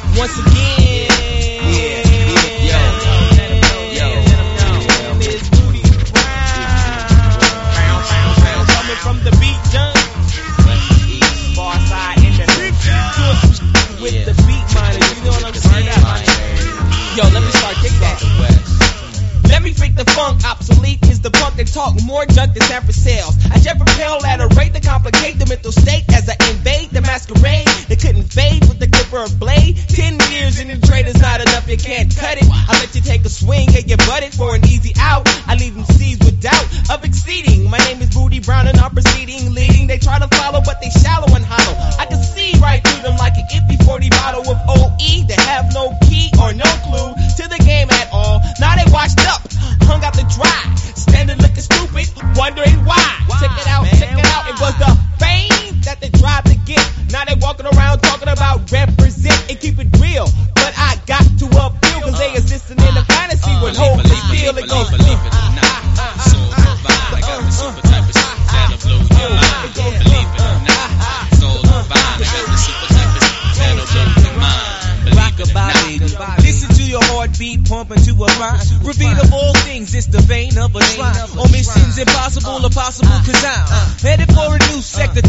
once again. It's Booty Brown. Coming from the beat done. Far side in the with the beat miners. You know what I'm saying? Yo, let me start kick that. Let me freak the funk, obsolete is the punk that talk more junk than Sanford sales. I jet propel at a rate to complicate the mental state as I invade the masquerade. They couldn't fade with the clipper of blade. 10 years in the trade is not enough, you can't cut it. I let you take a swing and get butted for an easy out. I leave them seized with doubt of exceeding. My name is Booty Brown and I'm proceeding, leading. They try to follow but they shallow and hollow. I can see right through them like an empty 40 bottle of OE. They have no key or no clue to the game at all. Now they washed up, hung out to dry, standing looking stupid, wondering why. Check it out, it was the fame that they tried to get. Now they walking around talking about represent and keep it real. But I got to appeal cause they existing in a fantasy with hope they feel it goes. Believe it or not, soul divine. I got the super type of shit that'll blow your mind. Believe it or not, soul divine. I got the super type of shit that'll blow your mind. Believe it or not. Listen to your heartbeat pumping to a rhyme. Reveal of all things, it's the vein of a shrine. Omissions impossible, possible cause I'm headed for a new sector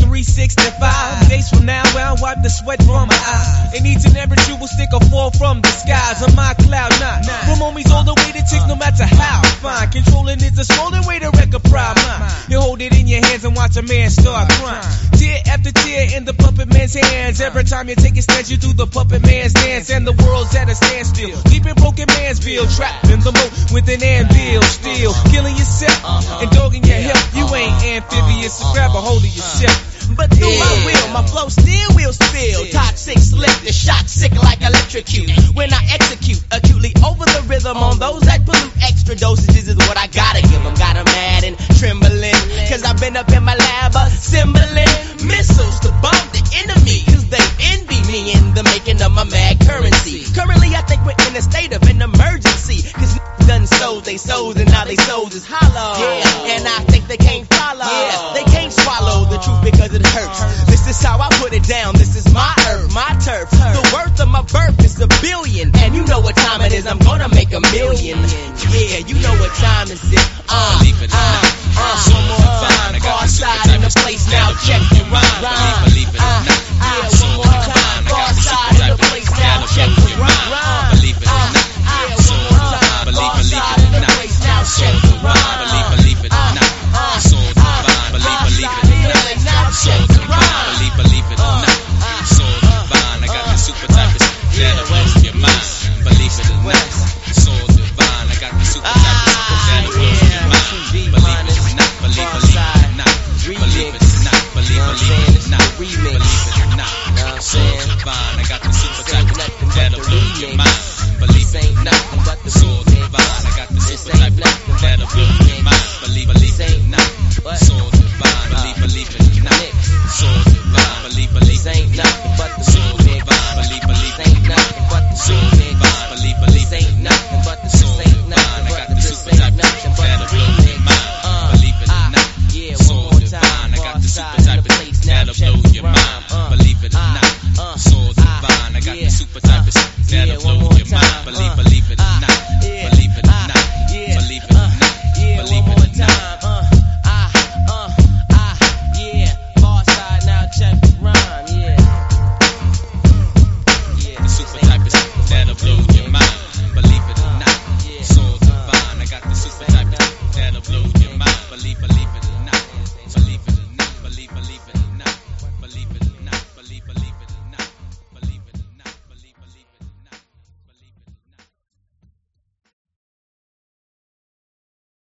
365. Days from now, I'll wipe the sweat from my eyes. And each and every true will stick or fall from the skies on my cloud nine. From homies all the way to chicks, no matter how fine. Controlling is a swollen way to wreck a prime mind. You hold it in your hands and watch a man start crying. Tear after tear in the puppet man's hands. Every time you take a stance, you do the puppet man's dance. And the world's at a standstill. Deep in broken Mansfield, trapped in the moat with an anvil. Still killing yourself and dogging your health. You ain't amphibious, so grab a hold of yourself. But through my will, my flow still will spill. Toxic, slip, the shot sick like electrocute. When I execute acutely over the rhythm on those that pollute, extra dosages is what I gotta give them. Got 'em mad and trembling, cause I've been up in my lab assembling missiles to bomb the enemy, cause they envy me in the making of my mad currency. Currently I think we're in a state of an emergency, cause done sold they souls and now they souls is hollow. Yeah, and I think they can't follow. Yeah, they can't swallow the truth because it hurts. This is how I put it down. This is my earth, my turf. The worth of my birth is $1 billion, and you know what time it is. I'm gonna make $1 million. Yeah, you know what time is it. Believe it or not, soul divine. I got the super type of place now. Check your rhyme. Believe it or not, soul divine. I got the super type of place now. Check your rhyme. Believe it or not, soul divine. Believe it or not, soul divine. Believe it or not, soul divine. Believe it or not, soul divine. Believe it or not, soul divine. I got the super type of that'll blow your mind. Believe it or not, soul divine. I got the super type of that'll blow your mind. Believe it or not, believe it or not, believe it or not, believe it or not, believe it or not, soul divine. I got the super type of that'll blow your mind. Believe it or not, soul divine. I got the super type of that'll blow your mind. Believe it or not, soul divine. Believe it or not, soul divine. Believe it or not, soul divine. Believe it or not, soul divine. Believe it or not, soul divine. I got the super type that'll blow your mind. Believe it or not, soul divine. I got the super type that'll blow your mind. Believe it or not, soul divine. I got the super type that'll blow your mind. Believe it or not.